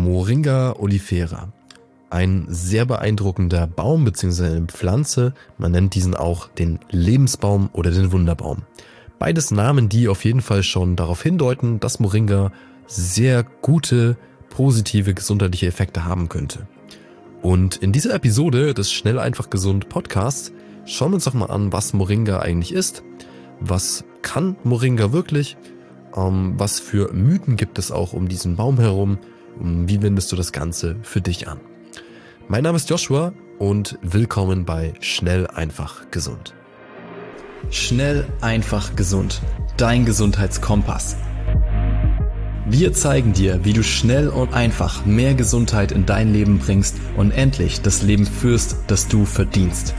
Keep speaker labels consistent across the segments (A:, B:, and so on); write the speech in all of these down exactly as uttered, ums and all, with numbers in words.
A: Moringa oleifera. Ein sehr beeindruckender Baum bzw. eine Pflanze. Man nennt diesen auch den Lebensbaum oder den Wunderbaum. Beides Namen, die auf jeden Fall schon darauf hindeuten, dass Moringa sehr gute, positive gesundheitliche Effekte haben könnte. Und in dieser Episode des Schnell einfach gesund Podcasts schauen wir uns doch mal an, was Moringa eigentlich ist. Was kann Moringa wirklich? Ähm, was für Mythen gibt es auch um diesen Baum herum? Und wie wendest du das Ganze für dich an? Mein Name ist Joshua und willkommen bei Schnell einfach gesund.
B: Schnell einfach gesund. Dein Gesundheitskompass. Wir zeigen dir, wie du schnell und einfach mehr Gesundheit in dein Leben bringst und endlich das Leben führst, das du verdienst.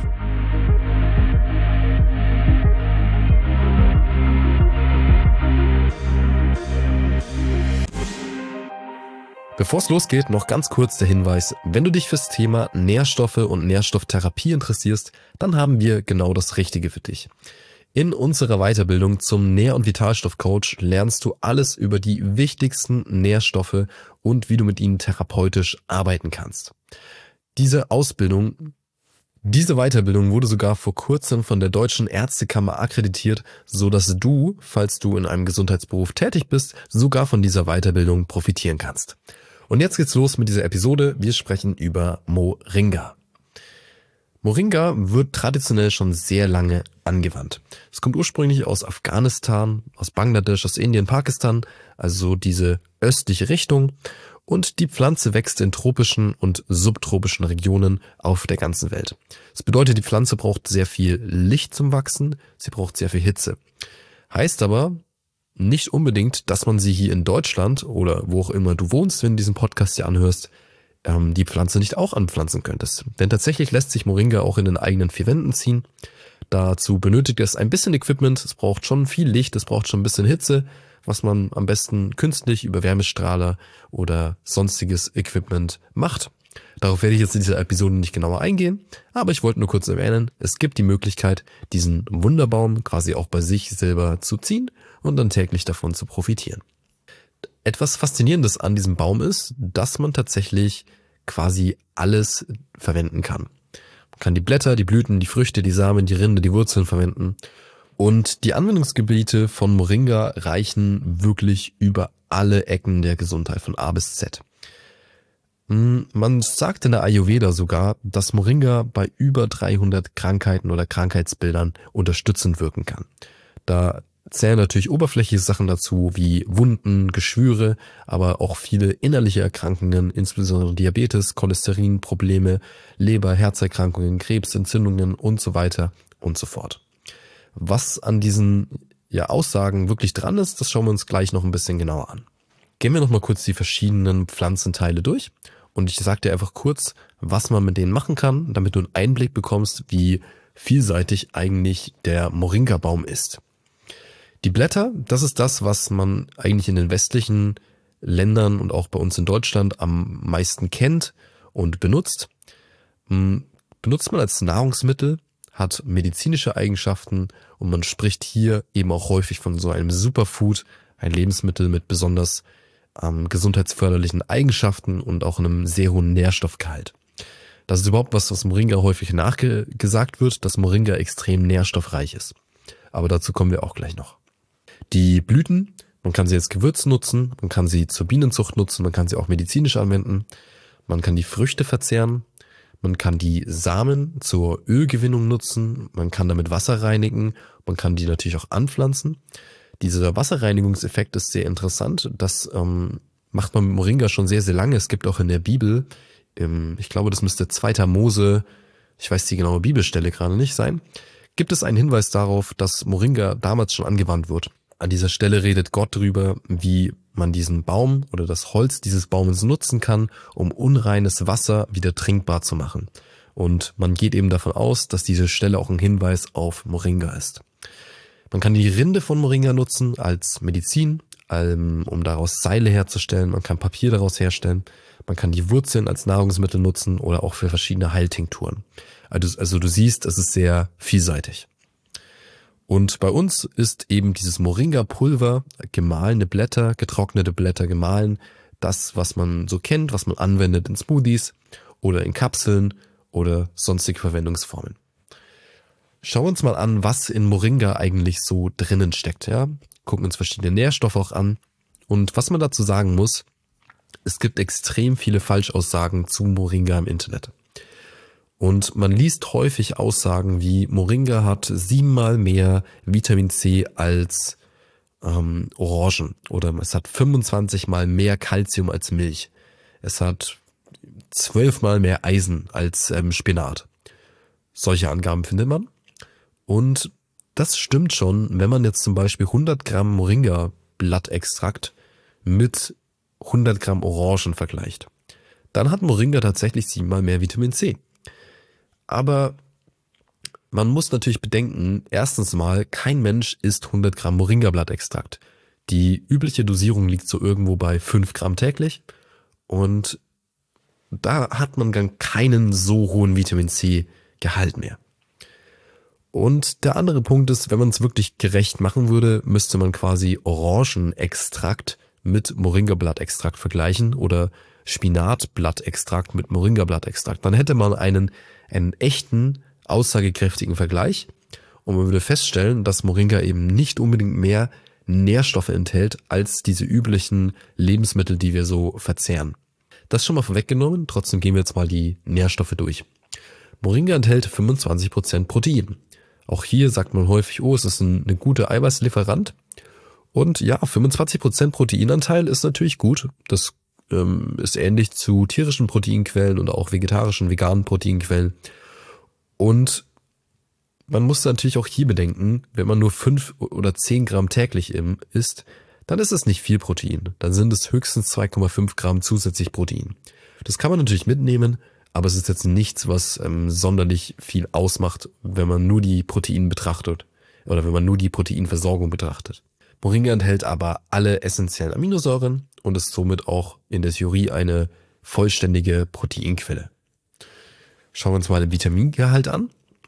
A: Bevor es losgeht, noch ganz kurz der Hinweis, wenn du dich fürs Thema Nährstoffe und Nährstofftherapie interessierst, dann haben wir genau das Richtige für dich. In unserer Weiterbildung zum Nähr- und Vitalstoffcoach lernst du alles über die wichtigsten Nährstoffe und wie du mit ihnen therapeutisch arbeiten kannst. Diese Ausbildung, diese Weiterbildung wurde sogar vor kurzem von der Deutschen Ärztekammer akkreditiert, so dass du, falls du in einem Gesundheitsberuf tätig bist, sogar von dieser Weiterbildung profitieren kannst. Und jetzt geht's los mit dieser Episode. Wir sprechen über Moringa. Moringa wird traditionell schon sehr lange angewandt. Es kommt ursprünglich aus Afghanistan, aus Bangladesch, aus Indien, Pakistan, also diese östliche Richtung. Und die Pflanze wächst in tropischen und subtropischen Regionen auf der ganzen Welt. Das bedeutet, die Pflanze braucht sehr viel Licht zum Wachsen, sie braucht sehr viel Hitze. Heißt aber nicht unbedingt, dass man sie hier in Deutschland oder wo auch immer du wohnst, wenn du diesen Podcast hier anhörst, ähm, die Pflanze nicht auch anpflanzen könntest. Denn tatsächlich lässt sich Moringa auch in den eigenen vier Wänden ziehen. Dazu benötigt es ein bisschen Equipment, es braucht schon viel Licht, es braucht schon ein bisschen Hitze, was man am besten künstlich über Wärmestrahler oder sonstiges Equipment macht. Darauf werde ich jetzt in dieser Episode nicht genauer eingehen, aber ich wollte nur kurz erwähnen, es gibt die Möglichkeit, diesen Wunderbaum quasi auch bei sich selber zu ziehen und dann täglich davon zu profitieren. Etwas Faszinierendes an diesem Baum ist, dass man tatsächlich quasi alles verwenden kann. Man kann die Blätter, die Blüten, die Früchte, die Samen, die Rinde, die Wurzeln verwenden. Und die Anwendungsgebiete von Moringa reichen wirklich über alle Ecken der Gesundheit von A bis Z. Man sagt in der Ayurveda sogar, dass Moringa bei über dreihundert Krankheiten oder Krankheitsbildern unterstützend wirken kann. Da zählen natürlich oberflächliche Sachen dazu, wie Wunden, Geschwüre, aber auch viele innerliche Erkrankungen, insbesondere Diabetes, Cholesterinprobleme, Leber, Herzerkrankungen, Krebs, Entzündungen und so weiter und so fort. Was an diesen ja, Aussagen wirklich dran ist, das schauen wir uns gleich noch ein bisschen genauer an. Gehen wir noch mal kurz die verschiedenen Pflanzenteile durch und ich sage dir einfach kurz, was man mit denen machen kann, damit du einen Einblick bekommst, wie vielseitig eigentlich der Moringa-Baum ist. Die Blätter, das ist das, was man eigentlich in den westlichen Ländern und auch bei uns in Deutschland am meisten kennt und benutzt. Benutzt man als Nahrungsmittel, hat medizinische Eigenschaften und man spricht hier eben auch häufig von so einem Superfood, ein Lebensmittel mit besonders ähm, gesundheitsförderlichen Eigenschaften und auch einem sehr hohen Nährstoffgehalt. Das ist überhaupt was, was Moringa häufig nachgesagt wird, dass Moringa extrem nährstoffreich ist. Aber dazu kommen wir auch gleich noch. Die Blüten, man kann sie als Gewürz nutzen, man kann sie zur Bienenzucht nutzen, man kann sie auch medizinisch anwenden, man kann die Früchte verzehren, man kann die Samen zur Ölgewinnung nutzen, man kann damit Wasser reinigen, man kann die natürlich auch anpflanzen. Dieser Wasserreinigungseffekt ist sehr interessant, das ähm, macht man mit Moringa schon sehr, sehr lange. Es gibt auch in der Bibel, im, ich glaube, das müsste zweiter Mose, ich weiß die genaue Bibelstelle gerade nicht sein, gibt es einen Hinweis darauf, dass Moringa damals schon angewandt wird. An dieser Stelle redet Gott darüber, wie man diesen Baum oder das Holz dieses Baumes nutzen kann, um unreines Wasser wieder trinkbar zu machen. Und man geht eben davon aus, dass diese Stelle auch ein Hinweis auf Moringa ist. Man kann die Rinde von Moringa nutzen als Medizin, um daraus Seile herzustellen. Man kann Papier daraus herstellen. Man kann die Wurzeln als Nahrungsmittel nutzen oder auch für verschiedene Heiltinkturen. Also, also du siehst, es ist sehr vielseitig. Und bei uns ist eben dieses Moringa-Pulver, gemahlene Blätter, getrocknete Blätter gemahlen, das, was man so kennt, was man anwendet in Smoothies oder in Kapseln oder sonstige Verwendungsformen. Schauen wir uns mal an, was in Moringa eigentlich so drinnen steckt. Ja? Gucken uns verschiedene Nährstoffe auch an. Und was man dazu sagen muss, es gibt extrem viele Falschaussagen zu Moringa im Internet. Und man liest häufig Aussagen wie, Moringa hat siebenmal mehr Vitamin C als ähm, Orangen. Oder es hat fünfundzwanzig mal mehr Calcium als Milch. Es hat zwölf mal mehr Eisen als ähm, Spinat. Solche Angaben findet man. Und das stimmt schon, wenn man jetzt zum Beispiel hundert Gramm Moringa-Blattextrakt mit hundert Gramm Orangen vergleicht. Dann hat Moringa tatsächlich siebenmal mehr Vitamin C. Aber man muss natürlich bedenken, erstens mal, kein Mensch isst hundert Gramm Moringa-Blattextrakt. Die übliche Dosierung liegt so irgendwo bei fünf Gramm täglich. Und da hat man dann keinen so hohen Vitamin C-Gehalt mehr. Und der andere Punkt ist, wenn man es wirklich gerecht machen würde, müsste man quasi Orangenextrakt mit Moringa-Blattextrakt vergleichen oder Spinatblattextrakt mit Moringa-Blattextrakt. Dann hätte man einen, einen echten, aussagekräftigen Vergleich und man würde feststellen, dass Moringa eben nicht unbedingt mehr Nährstoffe enthält als diese üblichen Lebensmittel, die wir so verzehren. Das schon mal vorweggenommen, trotzdem gehen wir jetzt mal die Nährstoffe durch. Moringa enthält fünfundzwanzig Prozent Protein. Auch hier sagt man häufig, oh, es ist ein, ein guter Eiweißlieferant. Und ja, fünfundzwanzig Prozent Proteinanteil ist natürlich gut. Das ähm, ist ähnlich zu tierischen Proteinquellen und auch vegetarischen, veganen Proteinquellen. Und man muss natürlich auch hier bedenken, wenn man nur fünf oder zehn Gramm täglich isst, dann ist es nicht viel Protein. Dann sind es höchstens zwei Komma fünf Gramm zusätzlich Protein. Das kann man natürlich mitnehmen, aber es ist jetzt nichts, was ähm, sonderlich viel ausmacht, wenn man nur die Proteine betrachtet oder wenn man nur die Proteinversorgung betrachtet. Moringa enthält aber alle essentiellen Aminosäuren und ist somit auch in der Theorie eine vollständige Proteinquelle. Schauen wir uns mal den Vitamingehalt an.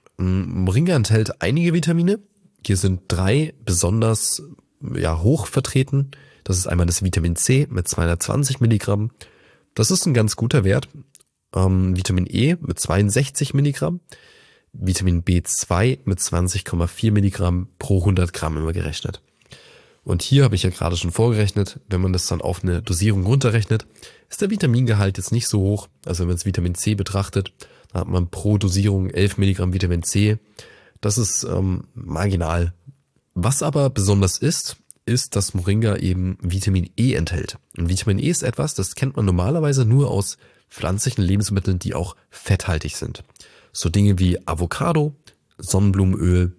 A: Moringa enthält einige Vitamine. Hier sind drei besonders ja, hoch vertreten. Das ist einmal das Vitamin C mit zweihundertzwanzig Milligramm. Das ist ein ganz guter Wert. Ähm, Vitamin E mit zweiundsechzig Milligramm. Vitamin B zwei mit zwanzig Komma vier Milligramm pro hundert Gramm immer gerechnet. Und hier habe ich ja gerade schon vorgerechnet, wenn man das dann auf eine Dosierung runterrechnet, ist der Vitamingehalt jetzt nicht so hoch. Also wenn man das Vitamin C betrachtet, dann hat man pro Dosierung elf Milligramm Vitamin C. Das ist ähm, marginal. Was aber besonders ist, ist, dass Moringa eben Vitamin E enthält. Und Vitamin E ist etwas, das kennt man normalerweise nur aus pflanzlichen Lebensmitteln, die auch fetthaltig sind. So Dinge wie Avocado, Sonnenblumenöl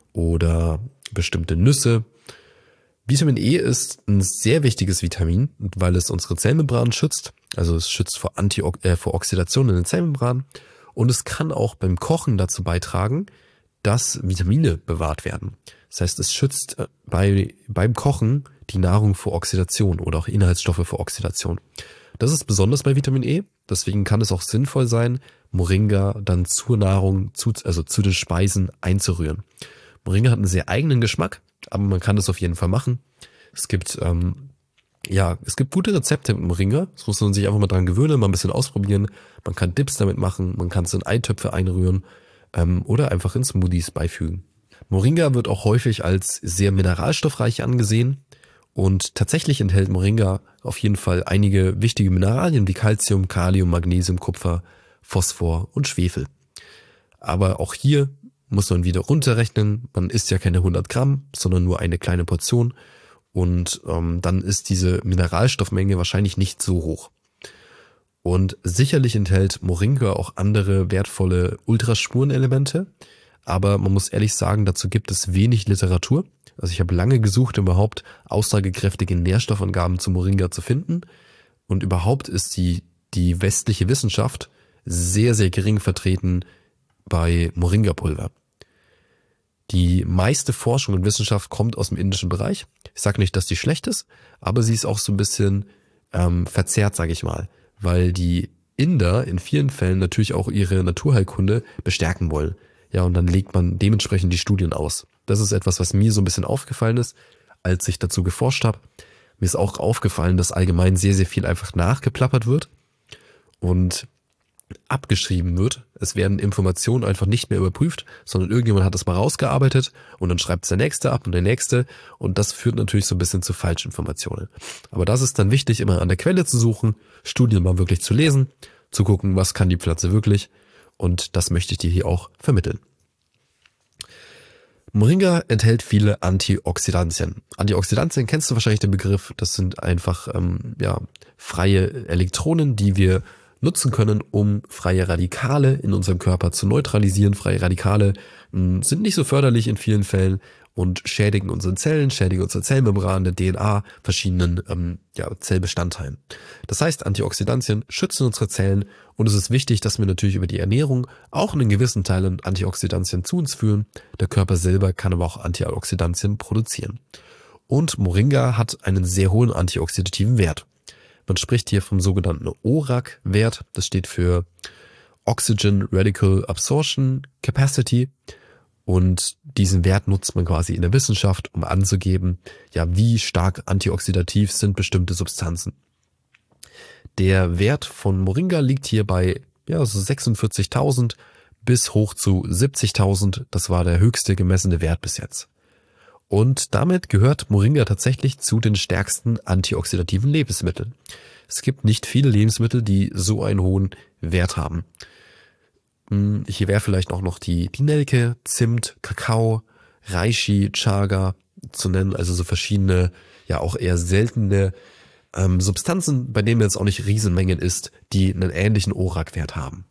A: oder bestimmte Nüsse. Vitamin E ist ein sehr wichtiges Vitamin, weil es unsere Zellmembranen schützt. Also es schützt vor, Anti äh, vor Oxidation in den Zellmembranen. Und es kann auch beim Kochen dazu beitragen, dass Vitamine bewahrt werden. Das heißt, es schützt bei, beim Kochen die Nahrung vor Oxidation oder auch Inhaltsstoffe vor Oxidation. Das ist besonders bei Vitamin E. Deswegen kann es auch sinnvoll sein, Moringa dann zur Nahrung, zu, also zu den Speisen einzurühren. Moringa hat einen sehr eigenen Geschmack, aber man kann das auf jeden Fall machen. Es gibt ähm, ja, es gibt gute Rezepte mit Moringa. Das muss man sich einfach mal dran gewöhnen, mal ein bisschen ausprobieren. Man kann Dips damit machen, man kann es in Eintöpfe einrühren ähm, oder einfach in Smoothies beifügen. Moringa wird auch häufig als sehr mineralstoffreich angesehen und tatsächlich enthält Moringa auf jeden Fall einige wichtige Mineralien wie Calcium, Kalium, Magnesium, Kupfer, Phosphor und Schwefel. Aber auch hier muss man wieder runterrechnen. Man isst ja keine hundert Gramm, sondern nur eine kleine Portion. Und ähm, dann ist diese Mineralstoffmenge wahrscheinlich nicht so hoch. Und sicherlich enthält Moringa auch andere wertvolle Ultraspurenelemente. Aber man muss ehrlich sagen, dazu gibt es wenig Literatur. Also ich habe lange gesucht, um überhaupt aussagekräftige Nährstoffangaben zu Moringa zu finden. Und überhaupt ist die, die westliche Wissenschaft sehr, sehr gering vertreten bei Moringa-Pulver. Die meiste Forschung und Wissenschaft kommt aus dem indischen Bereich. Ich sage nicht, dass die schlecht ist, aber sie ist auch so ein bisschen ähm, verzerrt, sage ich mal, weil die Inder in vielen Fällen natürlich auch ihre Naturheilkunde bestärken wollen. Ja, und dann legt man dementsprechend die Studien aus. Das ist etwas, was mir so ein bisschen aufgefallen ist, als ich dazu geforscht habe. Mir ist auch aufgefallen, dass allgemein sehr, sehr viel einfach nachgeplappert wird und abgeschrieben wird. Es werden Informationen einfach nicht mehr überprüft, sondern irgendjemand hat das mal rausgearbeitet und dann schreibt es der Nächste ab und der Nächste und das führt natürlich so ein bisschen zu Falschinformationen. Aber das ist dann wichtig, immer an der Quelle zu suchen, Studien mal wirklich zu lesen, zu gucken, was kann die Pflanze wirklich, und das möchte ich dir hier auch vermitteln. Moringa enthält viele Antioxidantien. Antioxidantien, kennst du wahrscheinlich den Begriff, das sind einfach ähm, ja, freie Elektronen, die wir nutzen können, um freie Radikale in unserem Körper zu neutralisieren. Freie Radikale mh, sind nicht so förderlich in vielen Fällen und schädigen unsere Zellen, schädigen unsere Zellmembran, der D N A, verschiedenen ähm, ja, Zellbestandteilen. Das heißt, Antioxidantien schützen unsere Zellen und es ist wichtig, dass wir natürlich über die Ernährung auch einen gewissen Teil an Antioxidantien zu uns führen. Der Körper selber kann aber auch Antioxidantien produzieren. Und Moringa hat einen sehr hohen antioxidativen Wert. Man spricht hier vom sogenannten O R A C-Wert. Das steht für Oxygen Radical Absorption Capacity. Und diesen Wert nutzt man quasi in der Wissenschaft, um anzugeben, ja, wie stark antioxidativ sind bestimmte Substanzen. Der Wert von Moringa liegt hier bei ja, so sechsundvierzigtausend bis hoch zu siebzigtausend. Das war der höchste gemessene Wert bis jetzt. Und damit gehört Moringa tatsächlich zu den stärksten antioxidativen Lebensmitteln. Es gibt nicht viele Lebensmittel, die so einen hohen Wert haben. Hier wäre vielleicht auch noch die, die Nelke, Zimt, Kakao, Reishi, Chaga zu nennen, also so verschiedene, ja auch eher seltene ähm, Substanzen, bei denen jetzt auch nicht Riesenmengen ist, die einen ähnlichen O R A C-Wert haben.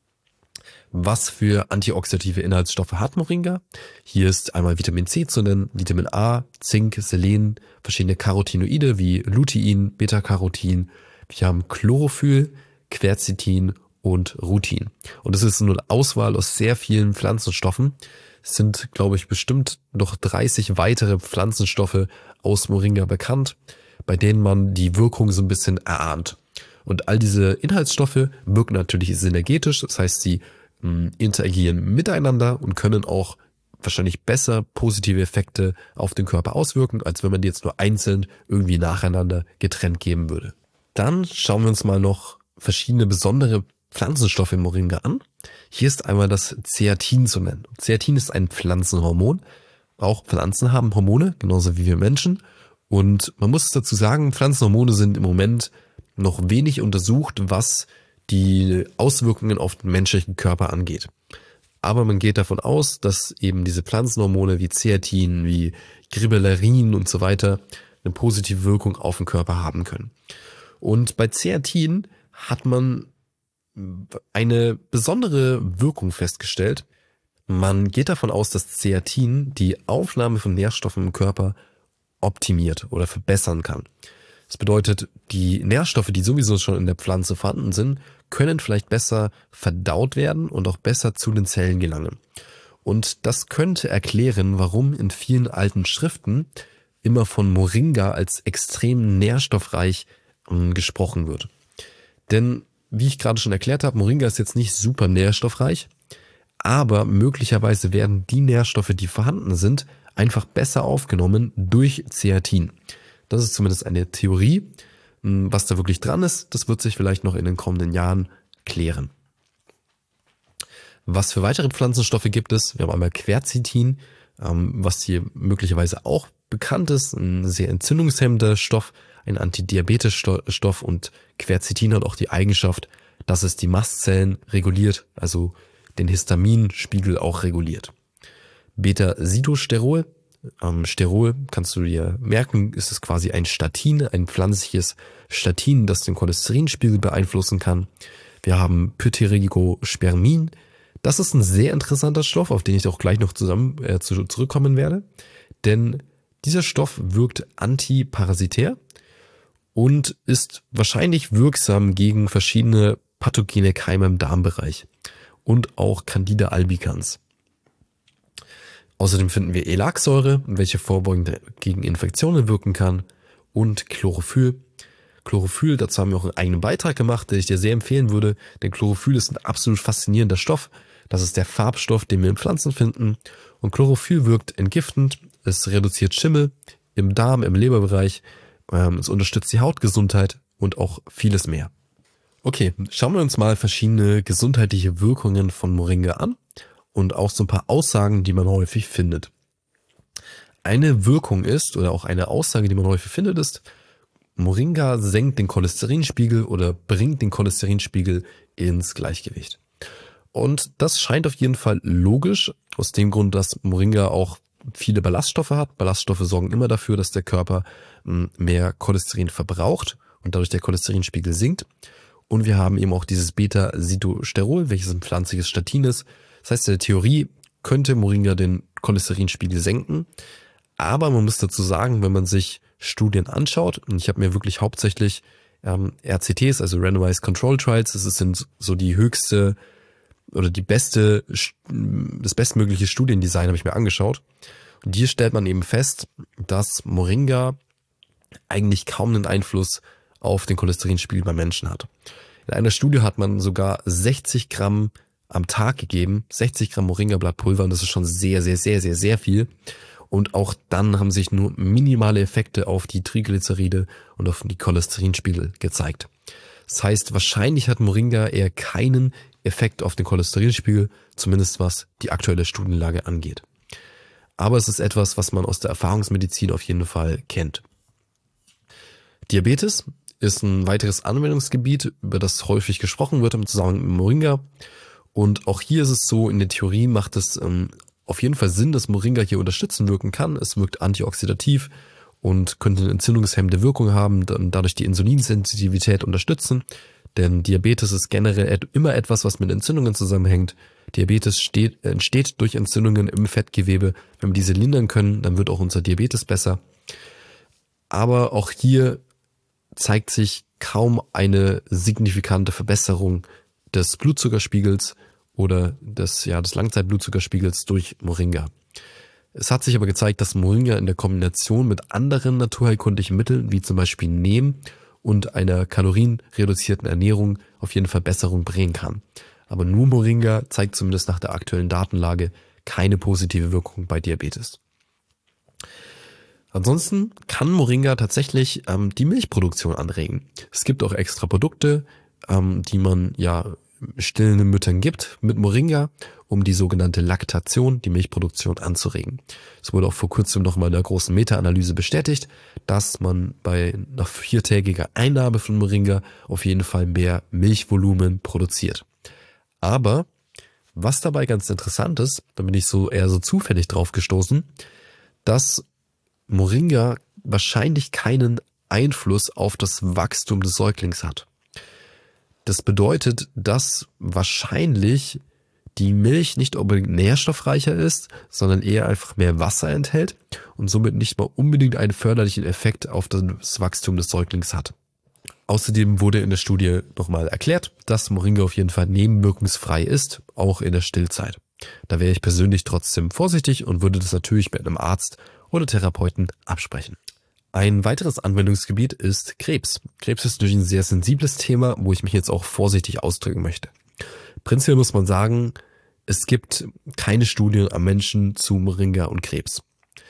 A: Was für antioxidative Inhaltsstoffe hat Moringa? Hier ist einmal Vitamin C zu nennen, Vitamin A, Zink, Selen, verschiedene Carotinoide wie Lutein, Beta-Carotin. Wir haben Chlorophyll, Quercetin und Rutin. Und es ist nur eine Auswahl aus sehr vielen Pflanzenstoffen. Es sind, glaube ich, bestimmt noch dreißig weitere Pflanzenstoffe aus Moringa bekannt, bei denen man die Wirkung so ein bisschen erahnt. Und all diese Inhaltsstoffe wirken natürlich synergetisch, das heißt, sie interagieren miteinander und können auch wahrscheinlich besser positive Effekte auf den Körper auswirken, als wenn man die jetzt nur einzeln irgendwie nacheinander getrennt geben würde. Dann schauen wir uns mal noch verschiedene besondere Pflanzenstoffe im Moringa an. Hier ist einmal das Zeatin zu nennen. Zeatin ist ein Pflanzenhormon. Auch Pflanzen haben Hormone, genauso wie wir Menschen. Und man muss dazu sagen, Pflanzenhormone sind im Moment noch wenig untersucht, was die Auswirkungen auf den menschlichen Körper angeht. Aber man geht davon aus, dass eben diese Pflanzenhormone wie Zeatin, wie Gribellerin und so weiter eine positive Wirkung auf den Körper haben können. Und bei Zeatin hat man eine besondere Wirkung festgestellt. Man geht davon aus, dass Zeatin die Aufnahme von Nährstoffen im Körper optimiert oder verbessern kann. Das bedeutet, die Nährstoffe, die sowieso schon in der Pflanze vorhanden sind, können vielleicht besser verdaut werden und auch besser zu den Zellen gelangen. Und das könnte erklären, warum in vielen alten Schriften immer von Moringa als extrem nährstoffreich äh, gesprochen wird. Denn, wie ich gerade schon erklärt habe, Moringa ist jetzt nicht super nährstoffreich, aber möglicherweise werden die Nährstoffe, die vorhanden sind, einfach besser aufgenommen durch Zeatin. Das ist zumindest eine Theorie. Was da wirklich dran ist, das wird sich vielleicht noch in den kommenden Jahren klären. Was für weitere Pflanzenstoffe gibt es? Wir haben einmal Quercetin, was hier möglicherweise auch bekannt ist, ein sehr entzündungshemmender Stoff, ein Antidiabetes-Stoff, und Quercetin hat auch die Eigenschaft, dass es die Mastzellen reguliert, also den Histaminspiegel auch reguliert. Beta-Sitosterol, ähm, Sterol, kannst du dir merken, ist es quasi ein Statin, ein pflanzliches Statin, das den Cholesterinspiegel beeinflussen kann. Wir haben Pythiregospermin. Das ist ein sehr interessanter Stoff, auf den ich auch gleich noch zusammen äh, zu, zurückkommen werde, denn dieser Stoff wirkt antiparasitär und ist wahrscheinlich wirksam gegen verschiedene pathogene Keime im Darmbereich und auch Candida albicans. Außerdem finden wir Elaxsäure, welche vorbeugend gegen Infektionen wirken kann, und Chlorophyll. Chlorophyll, dazu haben wir auch einen eigenen Beitrag gemacht, den ich dir sehr empfehlen würde, denn Chlorophyll ist ein absolut faszinierender Stoff. Das ist der Farbstoff, den wir in Pflanzen finden, und Chlorophyll wirkt entgiftend, es reduziert Schimmel im Darm, im Leberbereich ähm, es unterstützt die Hautgesundheit und auch vieles mehr. Okay, schauen wir uns mal verschiedene gesundheitliche Wirkungen von Moringa an und auch so ein paar Aussagen, die man häufig findet. Eine Wirkung ist, oder auch eine Aussage, die man häufig findet, ist, Moringa senkt den Cholesterinspiegel oder bringt den Cholesterinspiegel ins Gleichgewicht. Und das scheint auf jeden Fall logisch, aus dem Grund, dass Moringa auch viele Ballaststoffe hat. Ballaststoffe sorgen immer dafür, dass der Körper mehr Cholesterin verbraucht und dadurch der Cholesterinspiegel sinkt. Und wir haben eben auch dieses Beta-Sitosterol, welches ein pflanzliches Statin ist. Das heißt, in der Theorie könnte Moringa den Cholesterinspiegel senken. Aber man muss dazu sagen, wenn man sich Studien anschaut, und ich habe mir wirklich hauptsächlich ähm, R C Ts, also Randomized Control Trials, das sind so die höchste oder die beste, das bestmögliche Studiendesign habe ich mir angeschaut. Und hier stellt man eben fest, dass Moringa eigentlich kaum einen Einfluss auf den Cholesterinspiegel beim Menschen hat. In einer Studie hat man sogar sechzig Gramm am Tag gegeben, sechzig Gramm Moringa-Blattpulver, und das ist schon sehr, sehr, sehr, sehr, sehr viel. Und auch dann haben sich nur minimale Effekte auf die Triglyceride und auf die Cholesterinspiegel gezeigt. Das heißt, wahrscheinlich hat Moringa eher keinen Effekt auf den Cholesterinspiegel, zumindest was die aktuelle Studienlage angeht. Aber es ist etwas, was man aus der Erfahrungsmedizin auf jeden Fall kennt. Diabetes ist ein weiteres Anwendungsgebiet, über das häufig gesprochen wird im Zusammenhang mit Moringa. Und auch hier ist es so, in der Theorie macht es ähm, auf jeden Fall Sinn, dass Moringa hier unterstützend wirken kann. Es wirkt antioxidativ und könnte eine entzündungshemmende Wirkung haben und dadurch die Insulinsensitivität unterstützen. Denn Diabetes ist generell immer etwas, was mit Entzündungen zusammenhängt. Diabetes steht, entsteht durch Entzündungen im Fettgewebe. Wenn wir diese lindern können, dann wird auch unser Diabetes besser. Aber auch hier zeigt sich kaum eine signifikante Verbesserung des Blutzuckerspiegels oder des, ja, des Langzeitblutzuckerspiegels durch Moringa. Es hat sich aber gezeigt, dass Moringa in der Kombination mit anderen naturheilkundlichen Mitteln, wie zum Beispiel Neem und einer kalorienreduzierten Ernährung, auf jeden Fall Besserung bringen kann. Aber nur Moringa zeigt zumindest nach der aktuellen Datenlage keine positive Wirkung bei Diabetes. Ansonsten kann Moringa tatsächlich ähm, die Milchproduktion anregen. Es gibt auch extra Produkte, ähm, die man ja stillenden Müttern gibt mit Moringa, um die sogenannte Laktation, die Milchproduktion, anzuregen. Es wurde auch vor kurzem nochmal in der großen Meta-Analyse bestätigt, dass man bei nach viertägiger Einnahme von Moringa auf jeden Fall mehr Milchvolumen produziert. Aber was dabei ganz interessant ist, da bin ich so eher so zufällig drauf gestoßen, dass Moringa wahrscheinlich keinen Einfluss auf das Wachstum des Säuglings hat. Das bedeutet, dass wahrscheinlich die Milch nicht unbedingt nährstoffreicher ist, sondern eher einfach mehr Wasser enthält und somit nicht mal unbedingt einen förderlichen Effekt auf das Wachstum des Säuglings hat. Außerdem wurde in der Studie nochmal erklärt, dass Moringa auf jeden Fall nebenwirkungsfrei ist, auch in der Stillzeit. Da wäre ich persönlich trotzdem vorsichtig und würde das natürlich mit einem Arzt oder Therapeuten absprechen. Ein weiteres Anwendungsgebiet ist Krebs. Krebs ist natürlich ein sehr sensibles Thema, wo ich mich jetzt auch vorsichtig ausdrücken möchte. Prinzipiell muss man sagen, es gibt keine Studien am Menschen zu Moringa und Krebs.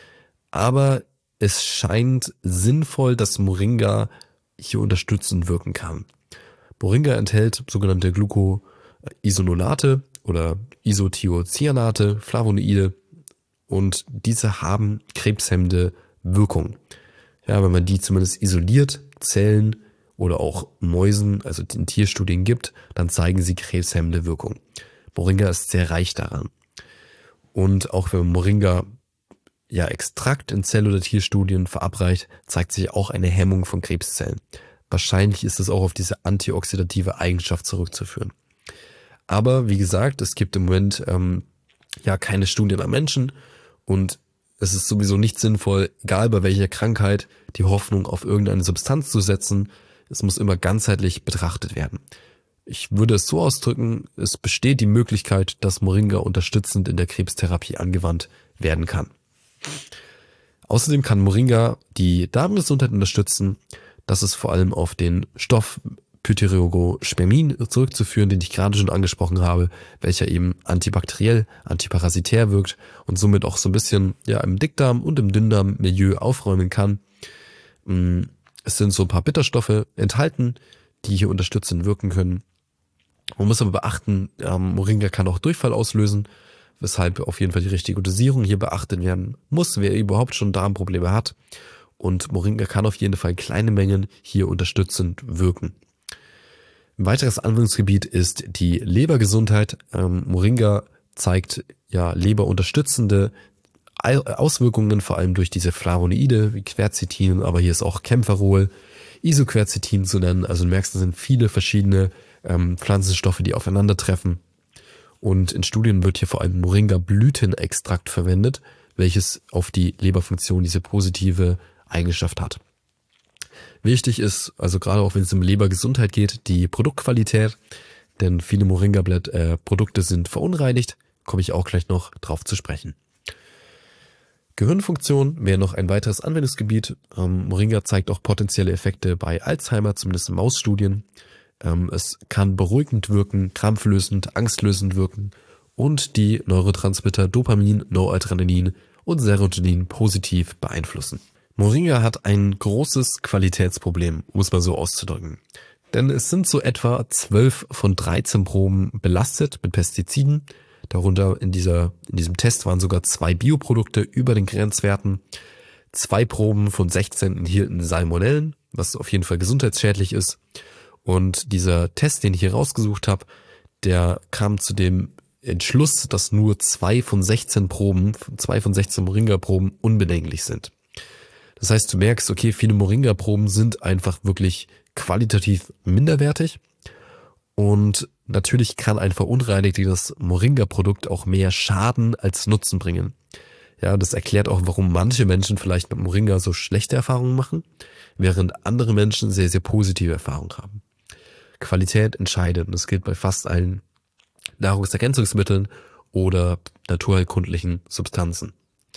A: Aber es scheint sinnvoll, dass Moringa hier unterstützend wirken kann. Moringa enthält sogenannte Glucoisonolate oder Isothiocyanate, Flavonoide, und diese haben krebshemmende Wirkung. Ja, wenn man die zumindest isoliert, Zellen oder auch Mäusen, also in Tierstudien gibt, dann zeigen sie krebshemmende Wirkung. Moringa ist sehr reich daran. Und auch wenn man Moringa ja Extrakt in Zell- oder Tierstudien verabreicht, zeigt sich auch eine Hemmung von Krebszellen. Wahrscheinlich ist es auch auf diese antioxidative Eigenschaft zurückzuführen. Aber wie gesagt, es gibt im Moment ähm, ja keine Studien am Menschen und es ist sowieso nicht sinnvoll, egal bei welcher Krankheit, die Hoffnung auf irgendeine Substanz zu setzen. Es muss immer ganzheitlich betrachtet werden. Ich würde es so ausdrücken, es besteht die Möglichkeit, dass Moringa unterstützend in der Krebstherapie angewandt werden kann. Außerdem kann Moringa die Darmgesundheit unterstützen. Das ist vor allem auf den Stoff Pythirogosphermin zurückzuführen, den ich gerade schon angesprochen habe, welcher eben antibakteriell, antiparasitär wirkt und somit auch so ein bisschen ja im Dickdarm und im Dünndarmmilieu aufräumen kann. Es sind so ein paar Bitterstoffe enthalten, die hier unterstützend wirken können. Man muss aber beachten, ähm, Moringa kann auch Durchfall auslösen, weshalb auf jeden Fall die richtige Dosierung hier beachtet werden muss, wer überhaupt schon Darmprobleme hat. Und Moringa kann auf jeden Fall in kleinen Mengen hier unterstützend wirken. Ein weiteres Anwendungsgebiet ist die Lebergesundheit. Ähm, Moringa zeigt ja leberunterstützende Auswirkungen, vor allem durch diese Flavonoide wie Quercetin, aber hier ist auch Camphorol, Isoquercetin zu nennen. Also du merkst, es sind viele verschiedene ähm, Pflanzenstoffe, die aufeinandertreffen. Und in Studien wird hier vor allem Moringa-Blütenextrakt verwendet, welches auf die Leberfunktion diese positive Eigenschaft hat. Wichtig ist, also gerade auch wenn es um Lebergesundheit geht, die Produktqualität, denn viele Moringa-Produkte sind verunreinigt, komme ich auch gleich noch drauf zu sprechen. Gehirnfunktion wäre noch ein weiteres Anwendungsgebiet. Ähm, Moringa zeigt auch potenzielle Effekte bei Alzheimer, zumindest in Mausstudien. Ähm, es kann beruhigend wirken, krampflösend, angstlösend wirken und die Neurotransmitter Dopamin, Noradrenalin und Serotonin positiv beeinflussen. Moringa hat ein großes Qualitätsproblem, um es mal so auszudrücken. Denn es sind so etwa zwölf von dreizehn Proben belastet mit Pestiziden. Darunter in dieser, in diesem Test waren sogar zwei Bioprodukte über den Grenzwerten. Zwei Proben von sechzehn enthielten Salmonellen, was auf jeden Fall gesundheitsschädlich ist. Und dieser Test, den ich hier rausgesucht habe, der kam zu dem Entschluss, dass nur zwei von sechzehn Proben, zwei von sechzehn Moringa-Proben unbedenklich sind. Das heißt, du merkst, okay, viele Moringa-Proben sind einfach wirklich qualitativ minderwertig. Und natürlich kann ein verunreinigtes Moringa-Produkt auch mehr Schaden als Nutzen bringen. Ja, das erklärt auch, warum manche Menschen vielleicht mit Moringa so schlechte Erfahrungen machen, während andere Menschen sehr, sehr positive Erfahrungen haben. Qualität entscheidet und das gilt bei fast allen Nahrungsergänzungsmitteln oder naturheilkundlichen Substanzen.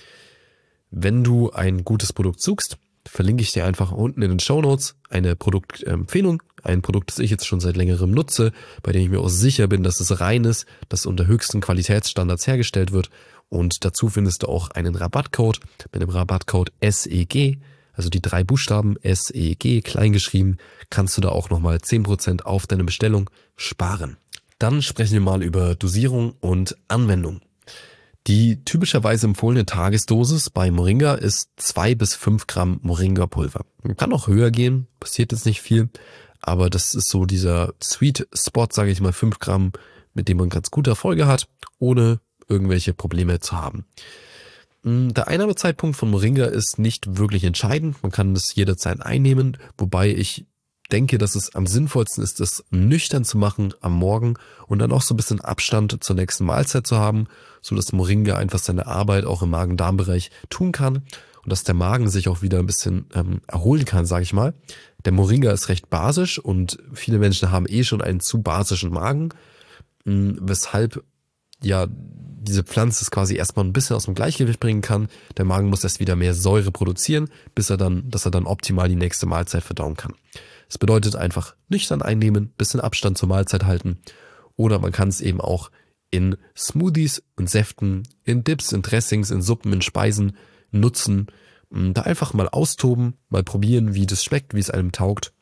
A: Wenn du ein gutes Produkt suchst, verlinke ich dir einfach unten in den Shownotes eine Produktempfehlung, ein Produkt, das ich jetzt schon seit längerem nutze, bei dem ich mir auch sicher bin, dass es rein ist, dass unter höchsten Qualitätsstandards hergestellt wird, und dazu findest du auch einen Rabattcode mit dem Rabattcode S E G, also die drei Buchstaben S E G kleingeschrieben, kannst du da auch nochmal zehn Prozent auf deine Bestellung sparen. Dann sprechen wir mal über Dosierung und Anwendung. Die typischerweise empfohlene Tagesdosis bei Moringa ist zwei bis fünf Gramm Moringa-Pulver. Man kann auch höher gehen, passiert jetzt nicht viel, aber das ist so dieser Sweet Spot, sage ich mal, fünf Gramm, mit dem man ganz gute Erfolge hat, ohne irgendwelche Probleme zu haben. Der Einnahmezeitpunkt von Moringa ist nicht wirklich entscheidend, man kann das jederzeit einnehmen, wobei ich denke, dass es am sinnvollsten ist, das nüchtern zu machen am Morgen und dann auch so ein bisschen Abstand zur nächsten Mahlzeit zu haben, so dass Moringa einfach seine Arbeit auch im Magen-Darm-Bereich tun kann und dass der Magen sich auch wieder ein bisschen ähm, erholen kann, sage ich mal. Der Moringa ist recht basisch und viele Menschen haben eh schon einen zu basischen Magen, mh, weshalb ja diese Pflanze es quasi erstmal ein bisschen aus dem Gleichgewicht bringen kann. Der Magen muss erst wieder mehr Säure produzieren, bis er dann, dass er dann optimal die nächste Mahlzeit verdauen kann. Das bedeutet einfach nüchtern einnehmen, bisschen Abstand zur Mahlzeit halten, oder man kann es eben auch in Smoothies und Säften, in Dips, in Dressings, in Suppen, in Speisen nutzen. Da einfach mal austoben, mal probieren, wie das schmeckt, wie es einem taugt.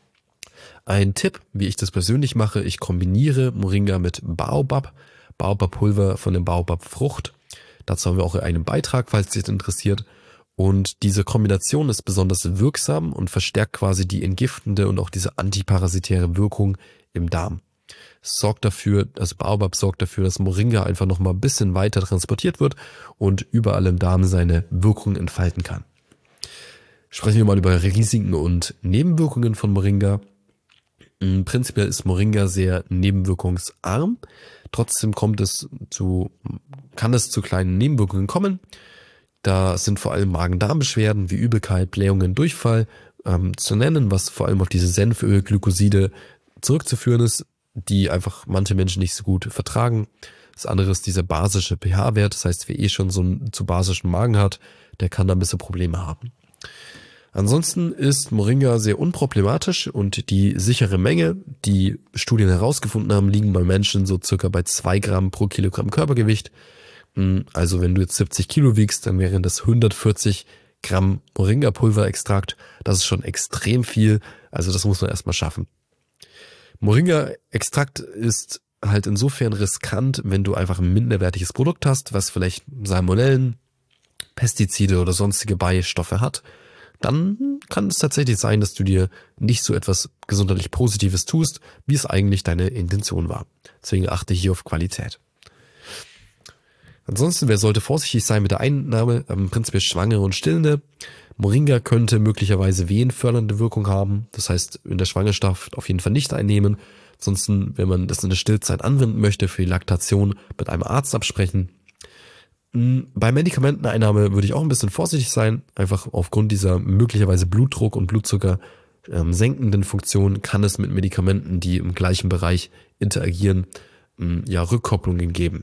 A: Ein Tipp, wie ich das persönlich mache, ich kombiniere Moringa mit Baobab, Baobab-Pulver von der Baobab-Frucht. Dazu haben wir auch einen Beitrag, falls dich das interessiert. Und diese Kombination ist besonders wirksam und verstärkt quasi die entgiftende und auch diese antiparasitäre Wirkung im Darm. Es sorgt dafür, also Baobab sorgt dafür, dass Moringa einfach nochmal ein bisschen weiter transportiert wird und überall im Darm seine Wirkung entfalten kann. Sprechen wir mal über Risiken und Nebenwirkungen von Moringa. Prinzipiell ist Moringa sehr nebenwirkungsarm. Trotzdem kommt es zu, kann es zu kleinen Nebenwirkungen kommen. Da sind vor allem Magen-Darm-Beschwerden wie Übelkeit, Blähungen, Durchfall ähm, zu nennen, was vor allem auf diese Senföl, Glykoside zurückzuführen ist, die einfach manche Menschen nicht so gut vertragen. Das andere ist dieser basische pH-Wert, das heißt, wer eh schon so einen zu basischen Magen hat, der kann da ein bisschen Probleme haben. Ansonsten ist Moringa sehr unproblematisch und die sichere Menge, die Studien herausgefunden haben, liegen bei Menschen so circa bei zwei Gramm pro Kilogramm Körpergewicht. Also wenn du jetzt siebzig Kilo wiegst, dann wären das hundertvierzig Gramm Moringa-Pulverextrakt. Das ist schon extrem viel, also das muss man erstmal schaffen. Moringa-Extrakt ist halt insofern riskant, wenn du einfach ein minderwertiges Produkt hast, was vielleicht Salmonellen, Pestizide oder sonstige Beistoffe hat, dann kann es tatsächlich sein, dass du dir nicht so etwas gesundheitlich Positives tust, wie es eigentlich deine Intention war. Deswegen achte hier auf Qualität. Ansonsten, wer sollte vorsichtig sein mit der Einnahme? Ähm, prinzipiell Schwangere und Stillende. Moringa könnte möglicherweise wehenfördernde Wirkung haben. Das heißt, in der Schwangerschaft auf jeden Fall nicht einnehmen. Ansonsten, wenn man das in der Stillzeit anwenden möchte, für die Laktation mit einem Arzt absprechen. Bei Medikamenteneinnahme würde ich auch ein bisschen vorsichtig sein. Einfach aufgrund dieser möglicherweise Blutdruck und Blutzucker ähm, senkenden Funktion kann es mit Medikamenten, die im gleichen Bereich interagieren, ähm, ja Rückkopplungen geben.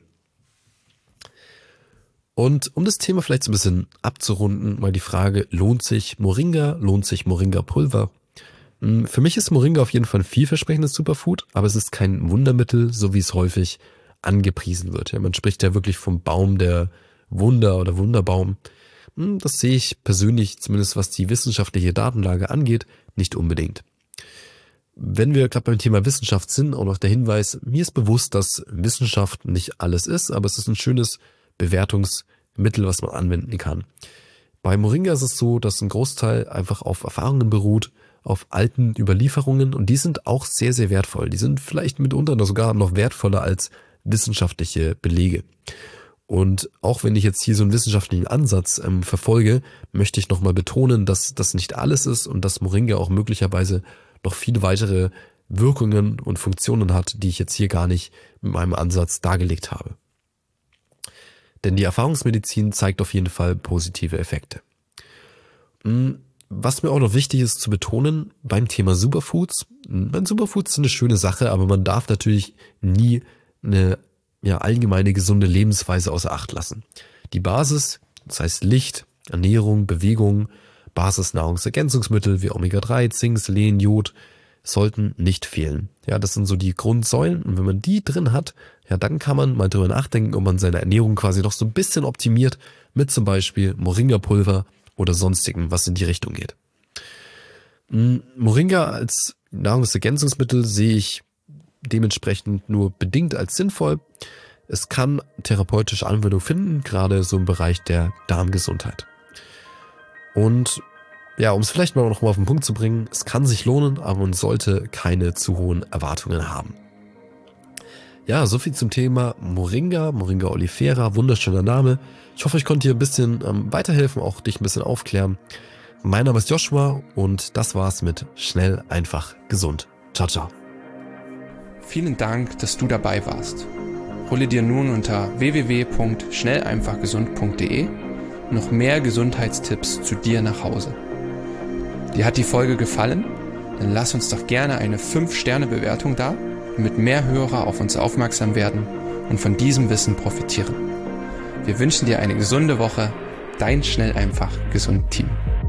A: Und um das Thema vielleicht so ein bisschen abzurunden, mal die Frage, lohnt sich Moringa, lohnt sich Moringa-Pulver? Für mich ist Moringa auf jeden Fall ein vielversprechendes Superfood, aber es ist kein Wundermittel, so wie es häufig angepriesen wird. Ja, man spricht ja wirklich vom Baum der Wunder oder Wunderbaum. Das sehe ich persönlich, zumindest was die wissenschaftliche Datenlage angeht, nicht unbedingt. Wenn wir gerade beim Thema Wissenschaft sind, auch noch der Hinweis, mir ist bewusst, dass Wissenschaft nicht alles ist, aber es ist ein schönes Bewertungsmittel, was man anwenden kann. Bei Moringa ist es so, dass ein Großteil einfach auf Erfahrungen beruht, auf alten Überlieferungen, und die sind auch sehr, sehr wertvoll. Die sind vielleicht mitunter sogar noch wertvoller als wissenschaftliche Belege. Und auch wenn ich jetzt hier so einen wissenschaftlichen Ansatz ähm, verfolge, möchte ich nochmal betonen, dass das nicht alles ist und dass Moringa auch möglicherweise noch viele weitere Wirkungen und Funktionen hat, die ich jetzt hier gar nicht mit meinem Ansatz dargelegt habe. Denn die Erfahrungsmedizin zeigt auf jeden Fall positive Effekte. Was mir auch noch wichtig ist zu betonen beim Thema Superfoods. Bei Superfoods sind eine schöne Sache, aber man darf natürlich nie eine ja, allgemeine gesunde Lebensweise außer Acht lassen. Die Basis, das heißt Licht, Ernährung, Bewegung, Basisnahrungsergänzungsmittel wie Omega drei, Zink, Selen, Jod, sollten nicht fehlen. Ja, das sind so die Grundsäulen, und wenn man die drin hat, ja, dann kann man mal drüber nachdenken, ob man seine Ernährung quasi noch so ein bisschen optimiert mit zum Beispiel Moringa-Pulver oder sonstigem, was in die Richtung geht. Moringa als Nahrungsergänzungsmittel sehe ich dementsprechend nur bedingt als sinnvoll. Es kann therapeutische Anwendung finden, gerade so im Bereich der Darmgesundheit. Und ja, um es vielleicht mal noch mal auf den Punkt zu bringen, es kann sich lohnen, aber man sollte keine zu hohen Erwartungen haben. Ja, soviel zum Thema Moringa, Moringa oleifera, wunderschöner Name. Ich hoffe, ich konnte dir ein bisschen ähm, weiterhelfen, auch dich ein bisschen aufklären. Mein Name ist Joshua und das war's mit Schnell, einfach, gesund. Ciao, ciao.
C: Vielen Dank, dass du dabei warst. Hole dir nun unter w w w punkt schnell einfach gesund punkt d e noch mehr Gesundheitstipps zu dir nach Hause. Dir hat die Folge gefallen? Dann lass uns doch gerne eine fünf Sterne Bewertung da, damit mehr Hörer auf uns aufmerksam werden und von diesem Wissen profitieren. Wir wünschen dir eine gesunde Woche. Dein Schnell einfach gesund Team.